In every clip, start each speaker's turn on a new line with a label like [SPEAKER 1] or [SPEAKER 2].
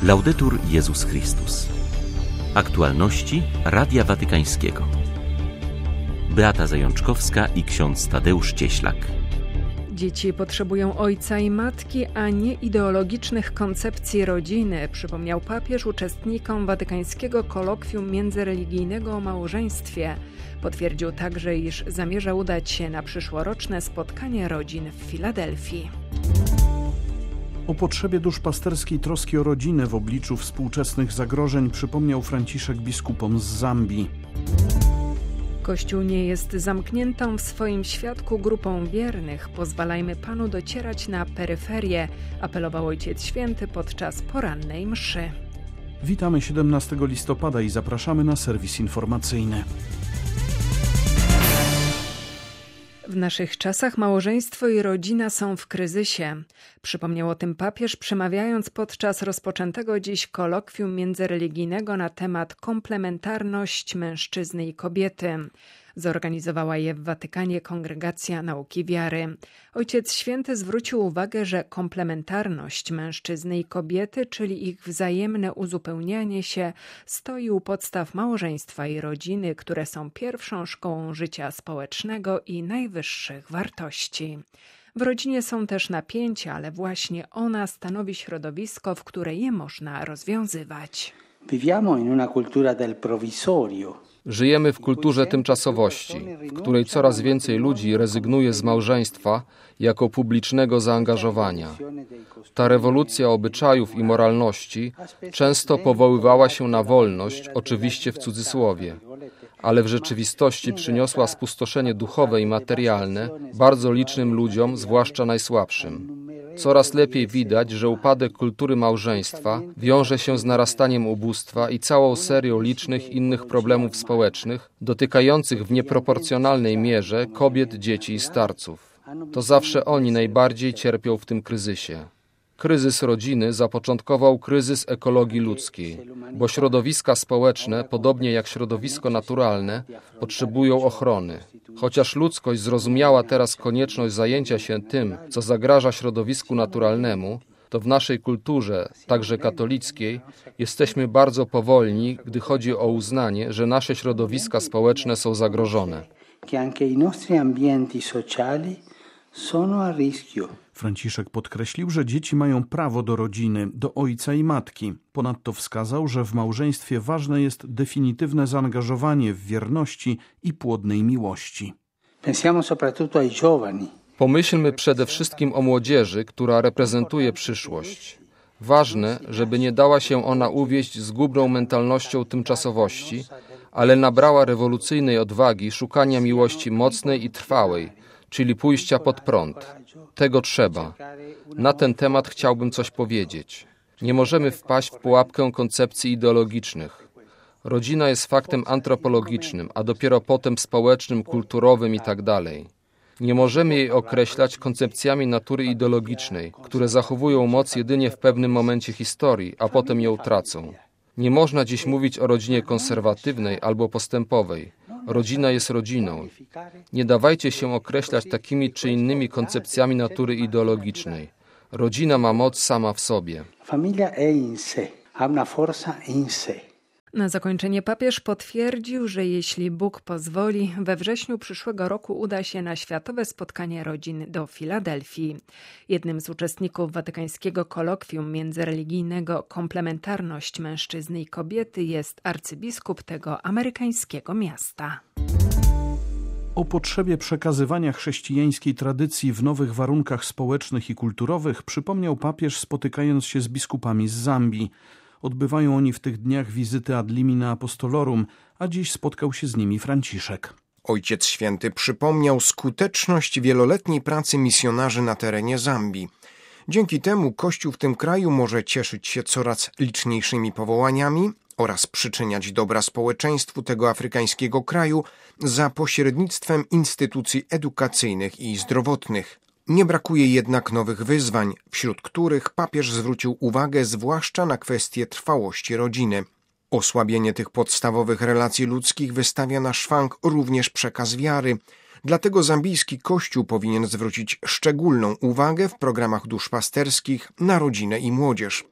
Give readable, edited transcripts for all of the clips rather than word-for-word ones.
[SPEAKER 1] Laudetur Jezus Chrystus. Aktualności Radia Watykańskiego. Beata Zajączkowska i ksiądz Tadeusz Cieślak.
[SPEAKER 2] Dzieci potrzebują ojca i matki, a nie ideologicznych koncepcji rodziny, przypomniał papież uczestnikom watykańskiego kolokwium międzyreligijnego o małżeństwie. Potwierdził także, iż zamierza udać się na przyszłoroczne spotkanie rodzin w Filadelfii.
[SPEAKER 3] O potrzebie duszpasterskiej troski o rodzinę w obliczu współczesnych zagrożeń przypomniał Franciszek biskupom z Zambii.
[SPEAKER 2] Kościół nie jest zamkniętą w swoim świadku grupą wiernych. Pozwalajmy Panu docierać na peryferię, apelował Ojciec Święty podczas porannej mszy.
[SPEAKER 3] Witamy 17 listopada i zapraszamy na serwis informacyjny.
[SPEAKER 2] W naszych czasach małżeństwo i rodzina są w kryzysie. Przypomniał o tym papież, przemawiając podczas rozpoczętego dziś kolokwium międzyreligijnego na temat komplementarność mężczyzny i kobiety. Zorganizowała je w Watykanie Kongregacja Nauki Wiary. Ojciec Święty zwrócił uwagę, że komplementarność mężczyzny i kobiety, czyli ich wzajemne uzupełnianie się, stoi u podstaw małżeństwa i rodziny, które są pierwszą szkołą życia społecznego i najwyższych wartości. W rodzinie są też napięcia, ale właśnie ona stanowi środowisko, w której je można rozwiązywać.
[SPEAKER 4] Viviamo in una cultura del provvisorio.
[SPEAKER 5] Żyjemy w kulturze tymczasowości, w której coraz więcej ludzi rezygnuje z małżeństwa jako publicznego zaangażowania. Ta rewolucja obyczajów i moralności często powoływała się na wolność, oczywiście w cudzysłowie, ale w rzeczywistości przyniosła spustoszenie duchowe i materialne bardzo licznym ludziom, zwłaszcza najsłabszym. Coraz lepiej widać, że upadek kultury małżeństwa wiąże się z narastaniem ubóstwa i całą serią licznych innych problemów społecznych, dotykających w nieproporcjonalnej mierze kobiet, dzieci i starców. To zawsze oni najbardziej cierpią w tym kryzysie. Kryzys rodziny zapoczątkował kryzys ekologii ludzkiej, bo środowiska społeczne, podobnie jak środowisko naturalne, potrzebują ochrony. Chociaż ludzkość zrozumiała teraz konieczność zajęcia się tym, co zagraża środowisku naturalnemu, to w naszej kulturze, także katolickiej, jesteśmy bardzo powolni, gdy chodzi o uznanie, że nasze środowiska społeczne są zagrożone.
[SPEAKER 3] Franciszek podkreślił, że dzieci mają prawo do rodziny, do ojca i matki. Ponadto wskazał, że w małżeństwie ważne jest definitywne zaangażowanie w wierności i płodnej miłości.
[SPEAKER 5] Pomyślmy przede wszystkim o młodzieży, która reprezentuje przyszłość. Ważne, żeby nie dała się ona uwieść zgubną mentalnością tymczasowości, ale nabrała rewolucyjnej odwagi szukania miłości mocnej i trwałej, czyli pójścia pod prąd. Tego trzeba. Na ten temat chciałbym coś powiedzieć. Nie możemy wpaść w pułapkę koncepcji ideologicznych. Rodzina jest faktem antropologicznym, a dopiero potem społecznym, kulturowym itd. Nie możemy jej określać koncepcjami natury ideologicznej, które zachowują moc jedynie w pewnym momencie historii, a potem ją tracą. Nie można dziś mówić o rodzinie konserwatywnej albo postępowej. Rodzina jest rodziną. Nie dawajcie się określać takimi czy innymi koncepcjami natury ideologicznej. Rodzina ma moc sama w sobie.
[SPEAKER 2] Na zakończenie papież potwierdził, że jeśli Bóg pozwoli, we wrześniu przyszłego roku uda się na światowe spotkanie rodzin do Filadelfii. Jednym z uczestników watykańskiego kolokwium międzyreligijnego Komplementarność mężczyzny i kobiety jest arcybiskup tego amerykańskiego miasta.
[SPEAKER 3] O potrzebie przekazywania chrześcijańskiej tradycji w nowych warunkach społecznych i kulturowych przypomniał papież, spotykając się z biskupami z Zambii. Odbywają oni w tych dniach wizyty ad limina apostolorum, a dziś spotkał się z nimi Franciszek.
[SPEAKER 6] Ojciec Święty przypomniał skuteczność wieloletniej pracy misjonarzy na terenie Zambii. Dzięki temu Kościół w tym kraju może cieszyć się coraz liczniejszymi powołaniami oraz przyczyniać dobra społeczeństwu tego afrykańskiego kraju za pośrednictwem instytucji edukacyjnych i zdrowotnych. Nie brakuje jednak nowych wyzwań, wśród których papież zwrócił uwagę zwłaszcza na kwestię trwałości rodziny. Osłabienie tych podstawowych relacji ludzkich wystawia na szwank również przekaz wiary. Dlatego zambijski Kościół powinien zwrócić szczególną uwagę w programach duszpasterskich na rodzinę i młodzież.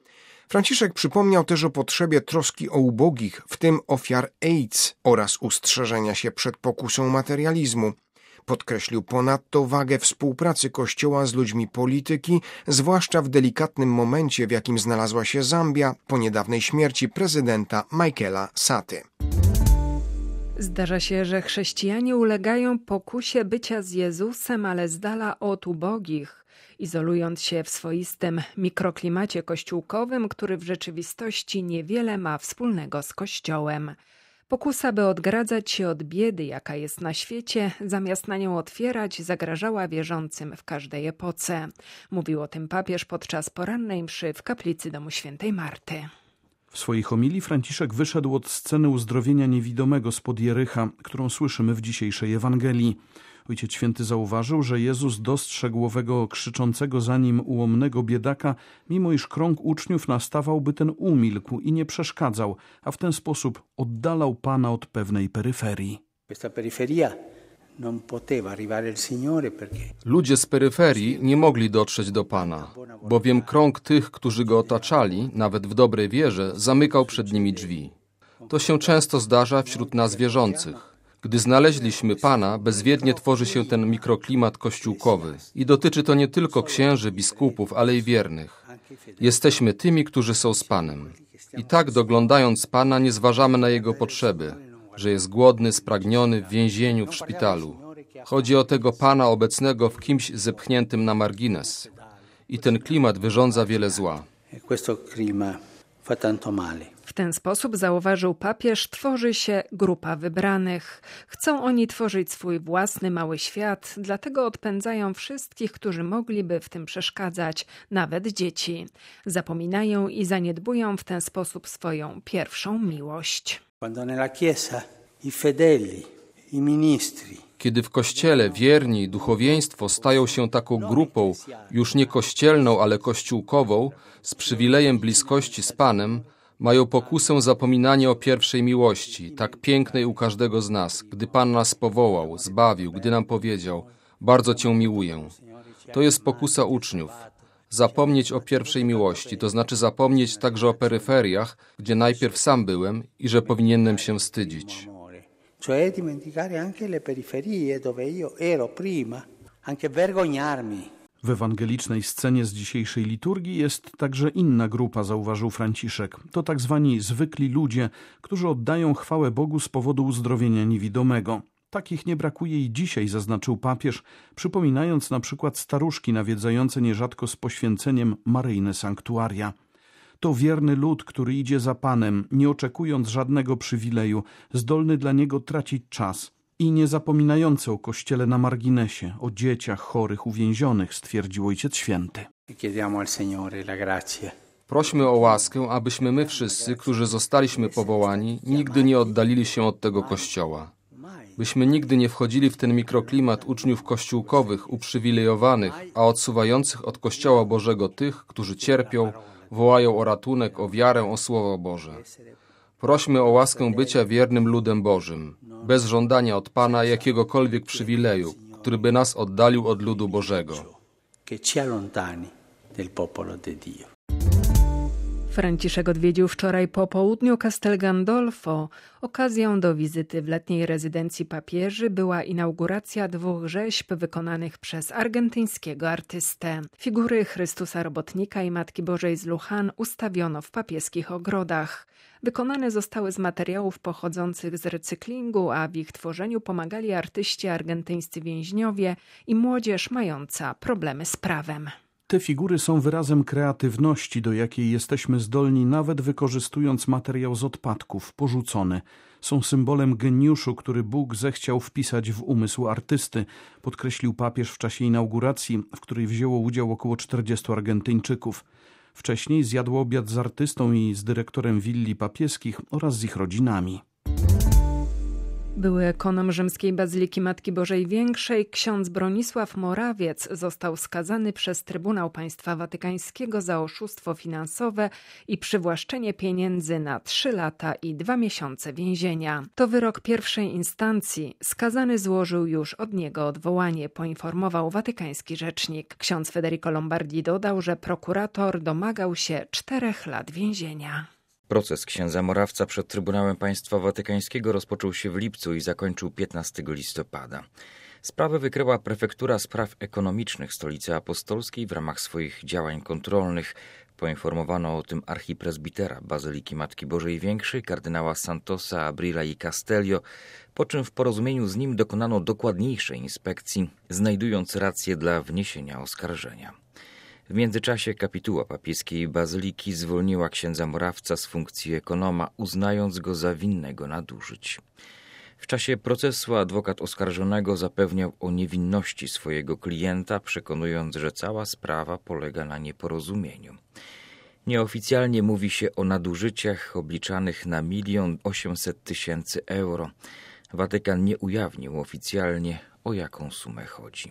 [SPEAKER 6] Franciszek przypomniał też o potrzebie troski o ubogich, w tym ofiar AIDS, oraz ustrzeżenia się przed pokusą materializmu. Podkreślił ponadto wagę współpracy Kościoła z ludźmi polityki, zwłaszcza w delikatnym momencie, w jakim znalazła się Zambia po niedawnej śmierci prezydenta Michaela Saty.
[SPEAKER 2] Zdarza się, że chrześcijanie ulegają pokusie bycia z Jezusem, ale z dala od ubogich, izolując się w swoistym mikroklimacie kościółkowym, który w rzeczywistości niewiele ma wspólnego z Kościołem. Pokusa, by odgradzać się od biedy, jaka jest na świecie, zamiast na nią otwierać, zagrażała wierzącym w każdej epoce. Mówił o tym papież podczas porannej mszy w kaplicy domu świętej Marty.
[SPEAKER 3] W swojej homilii Franciszek wyszedł od sceny uzdrowienia niewidomego spod Jericha, którą słyszymy w dzisiejszej Ewangelii. Ojciec Święty zauważył, że Jezus dostrzegł owego krzyczącego za nim ułomnego biedaka, mimo iż krąg uczniów nastawał, by ten umilkł i nie przeszkadzał, a w ten sposób oddalał Pana od pewnej peryferii.
[SPEAKER 5] Ludzie z peryferii nie mogli dotrzeć do Pana, bowiem krąg tych, którzy Go otaczali, nawet w dobrej wierze, zamykał przed nimi drzwi. To się często zdarza wśród nas wierzących. Gdy znaleźliśmy Pana, bezwiednie tworzy się ten mikroklimat kościółkowy. I dotyczy to nie tylko księży, biskupów, ale i wiernych. Jesteśmy tymi, którzy są z Panem. I tak, doglądając Pana, nie zważamy na Jego potrzeby, że jest głodny, spragniony, w więzieniu, w szpitalu. Chodzi o tego Pana obecnego w kimś zepchniętym na margines. I ten klimat wyrządza wiele zła.
[SPEAKER 2] W ten sposób, zauważył papież, tworzy się grupa wybranych. Chcą oni tworzyć swój własny mały świat, dlatego odpędzają wszystkich, którzy mogliby w tym przeszkadzać, nawet dzieci. Zapominają i zaniedbują w ten sposób swoją pierwszą miłość.
[SPEAKER 5] Kiedy w Kościele wierni i duchowieństwo stają się taką grupą, już nie kościelną, ale kościółkową, z przywilejem bliskości z Panem, mają pokusę zapominania o pierwszej miłości, tak pięknej u każdego z nas, gdy Pan nas powołał, zbawił, gdy nam powiedział: bardzo Cię miłuję. To jest pokusa uczniów. Zapomnieć o pierwszej miłości, to znaczy zapomnieć także o peryferiach, gdzie najpierw sam byłem i że powinienem się wstydzić.
[SPEAKER 4] Cioè dimenticare anche le periferie dove io ero prima, anche vergognarmi.
[SPEAKER 3] W ewangelicznej scenie z dzisiejszej liturgii jest także inna grupa, zauważył Franciszek. To tak zwani zwykli ludzie, którzy oddają chwałę Bogu z powodu uzdrowienia niewidomego. Takich nie brakuje i dzisiaj, zaznaczył papież, przypominając na przykład staruszki nawiedzające nierzadko z poświęceniem maryjne sanktuaria. To wierny lud, który idzie za Panem, nie oczekując żadnego przywileju, zdolny dla Niego tracić czas i nie zapominający o Kościele na marginesie, o dzieciach chorych, uwięzionych, stwierdził Ojciec Święty.
[SPEAKER 5] Prośmy o łaskę, abyśmy my wszyscy, którzy zostaliśmy powołani, nigdy nie oddalili się od tego Kościoła. Byśmy nigdy nie wchodzili w ten mikroklimat uczniów kościółkowych, uprzywilejowanych, a odsuwających od Kościoła Bożego tych, którzy cierpią, wołają o ratunek, o wiarę, o Słowo Boże. Prośmy o łaskę bycia wiernym ludem Bożym, bez żądania od Pana jakiegokolwiek przywileju, który by nas oddalił od ludu Bożego.
[SPEAKER 2] Franciszek odwiedził wczoraj po południu Castel Gandolfo. Okazją do wizyty w letniej rezydencji papieży była inauguracja 2 rzeźb wykonanych przez argentyńskiego artystę. Figury Chrystusa Robotnika i Matki Bożej z Lujan ustawiono w papieskich ogrodach. Wykonane zostały z materiałów pochodzących z recyklingu, a w ich tworzeniu pomagali artyści argentyńscy więźniowie i młodzież mająca problemy z prawem.
[SPEAKER 3] Te figury są wyrazem kreatywności, do jakiej jesteśmy zdolni, nawet wykorzystując materiał z odpadków, porzucony. Są symbolem geniuszu, który Bóg zechciał wpisać w umysł artysty, podkreślił papież w czasie inauguracji, w której wzięło udział około 40 Argentyńczyków. Wcześniej zjadł obiad z artystą i z dyrektorem willi papieskich oraz z ich rodzinami.
[SPEAKER 2] Były ekonom rzymskiej Bazyliki Matki Bożej Większej, ksiądz Bronisław Morawiec został skazany przez Trybunał Państwa Watykańskiego za oszustwo finansowe i przywłaszczenie pieniędzy na 3 lata i 2 miesiące więzienia. To wyrok pierwszej instancji. Skazany złożył już od niego odwołanie, poinformował watykański rzecznik. Ksiądz Federico Lombardi dodał, że prokurator domagał się 4 lat więzienia.
[SPEAKER 7] Proces księdza Morawca przed Trybunałem Państwa Watykańskiego rozpoczął się w lipcu i zakończył 15 listopada. Sprawę wykryła Prefektura Spraw Ekonomicznych Stolicy Apostolskiej w ramach swoich działań kontrolnych. Poinformowano o tym archipresbitera Bazyliki Matki Bożej Większej, kardynała Santosa, Abrila i Castello, po czym w porozumieniu z nim dokonano dokładniejszej inspekcji, znajdując rację dla wniesienia oskarżenia. W międzyczasie kapituła papieskiej Bazyliki zwolniła księdza Morawca z funkcji ekonoma, uznając go za winnego nadużyć. W czasie procesu adwokat oskarżonego zapewniał o niewinności swojego klienta, przekonując, że cała sprawa polega na nieporozumieniu. Nieoficjalnie mówi się o nadużyciach obliczanych na 1 800 000 euro. Watykan nie ujawnił oficjalnie, o jaką sumę chodzi.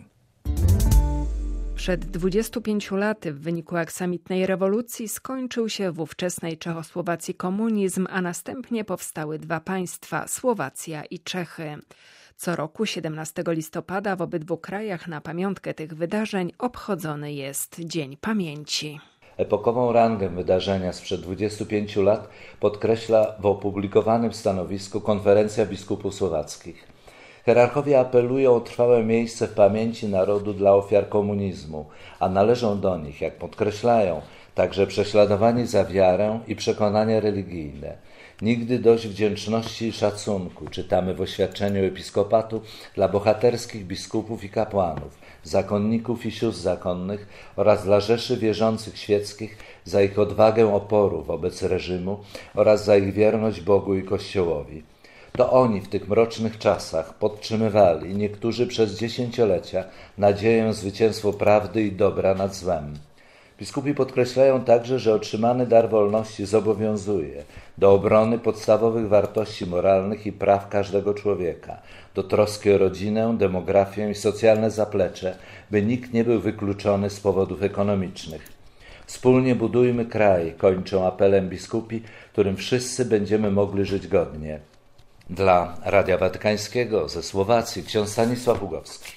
[SPEAKER 2] Przed 25 laty w wyniku aksamitnej rewolucji skończył się w ówczesnej Czechosłowacji komunizm, a następnie powstały 2 państwa – Słowacja i Czechy. Co roku 17 listopada w obydwu krajach na pamiątkę tych wydarzeń obchodzony jest Dzień Pamięci.
[SPEAKER 8] Epokową rangę wydarzenia sprzed 25 lat podkreśla w opublikowanym stanowisku Konferencja Biskupów Słowackich. Hierarchowie apelują o trwałe miejsce w pamięci narodu dla ofiar komunizmu, a należą do nich, jak podkreślają, także prześladowani za wiarę i przekonania religijne. Nigdy dość wdzięczności i szacunku, czytamy w oświadczeniu episkopatu, dla bohaterskich biskupów i kapłanów, zakonników i sióstr zakonnych oraz dla rzeszy wierzących świeckich za ich odwagę oporu wobec reżimu oraz za ich wierność Bogu i Kościołowi. To oni w tych mrocznych czasach podtrzymywali, niektórzy przez dziesięciolecia, nadzieję zwycięstwo prawdy i dobra nad złem. Biskupi podkreślają także, że otrzymany dar wolności zobowiązuje do obrony podstawowych wartości moralnych i praw każdego człowieka, do troski o rodzinę, demografię i socjalne zaplecze, by nikt nie był wykluczony z powodów ekonomicznych. Wspólnie budujmy kraj, kończą apelem biskupi, którym wszyscy będziemy mogli żyć godnie. Dla Radia Watykańskiego ze Słowacji ksiądz Stanisław Hugowski.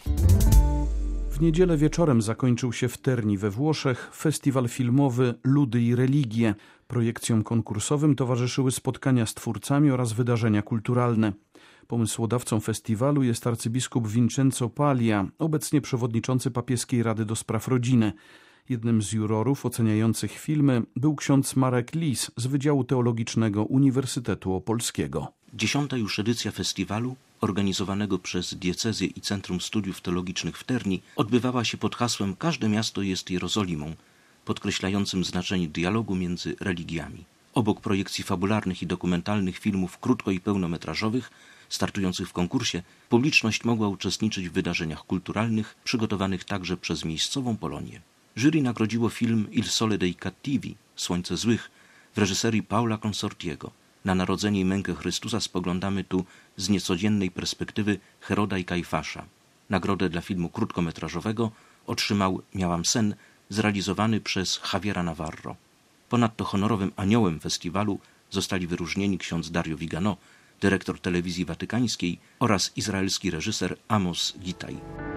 [SPEAKER 3] W niedzielę wieczorem zakończył się w Terni we Włoszech festiwal filmowy Ludy i religie. Projekcjom konkursowym towarzyszyły spotkania z twórcami oraz wydarzenia kulturalne. Pomysłodawcą festiwalu jest arcybiskup Vincenzo Paglia, obecnie przewodniczący Papieskiej Rady do Spraw Rodziny. Jednym z jurorów oceniających filmy był ksiądz Marek Lis z Wydziału Teologicznego Uniwersytetu Opolskiego.
[SPEAKER 9] 10. już edycja festiwalu, organizowanego przez diecezję i Centrum Studiów Teologicznych w Terni, odbywała się pod hasłem „Każde miasto jest Jerozolimą”, podkreślającym znaczenie dialogu między religiami. Obok projekcji fabularnych i dokumentalnych filmów krótko- i pełnometrażowych, startujących w konkursie, publiczność mogła uczestniczyć w wydarzeniach kulturalnych przygotowanych także przez miejscową Polonię. Jury nagrodziło film Il Sole dei Cattivi, Słońce Złych, w reżyserii Paula Consortiego. Na narodzenie i mękę Chrystusa spoglądamy tu z niecodziennej perspektywy Heroda i Kajfasza. Nagrodę dla filmu krótkometrażowego otrzymał Miałam sen, zrealizowany przez Javiera Navarro. Ponadto honorowym aniołem festiwalu zostali wyróżnieni ksiądz Dario Vigano, dyrektor telewizji watykańskiej oraz izraelski reżyser Amos Gitaj.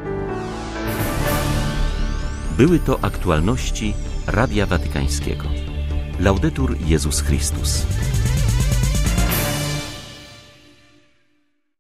[SPEAKER 1] Były to aktualności Radia Watykańskiego. Laudetur Jezus Chrystus.